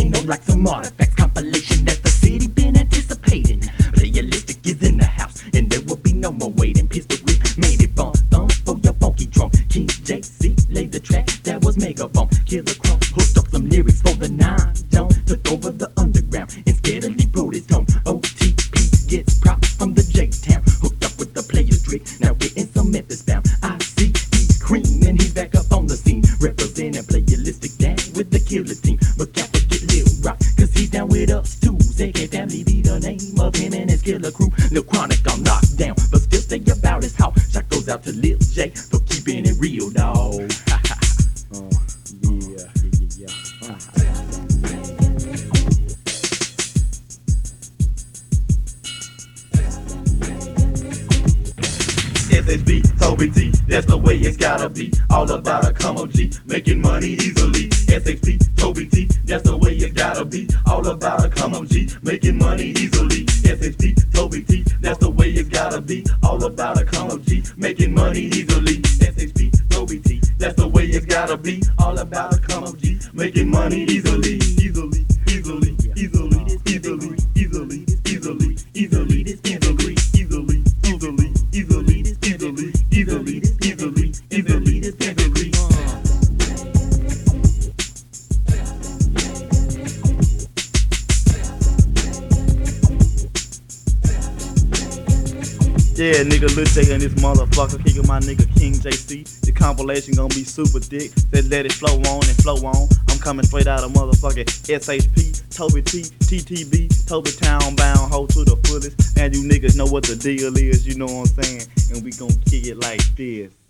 ain't no like some artifacts compilation that the city been anticipating. Realistic is in the house, and there will be no more waiting. Pistol whip made it bump, thump for your funky trunk. King JC laid the track that was mega bump. Killer Crow hooked up some lyrics for the 9 John took over the underground and steadily wrote his own. OTP gets props from the J-Town, hooked up with the player's trick. Now getting some Memphis bound. I see he's cream and he's back up on the scene, representing Playalistic down with the killer team. But Kappa get Lil Rock, cause he's down with us too. ZK Family be the name of him and his killer crew. Lil Chronic on lockdown, but still say about his house. Shot goes out to Lil J for keeping it real, dawg. SHB, Toby T, that's the way it's gotta be. All about a come up G, making money easily. SHB, Toby T, that's the way it's gotta be. All about a come up G, making money easily. SHB, Toby T, that's the way it's gotta be. All about a come up G, making money easily. SHB, Toby T, that's the way it's gotta be. All about a come up G, making money easily. Easily, easily, easily, easily, easily, easily, easily, easily, easily, easily, easily, easily, easily, easily, easily, easily. Yeah, nigga, Lil J and this motherfucker kicking my nigga King JC. The compilation gonna be super thick. Said let it flow on and flow on. I'm coming straight out of motherfucking SHP, Toby T, TTB, Toby Town bound, hold to the fullest. And you niggas know what the deal is, you know what I'm saying? And we gon' kick it like this.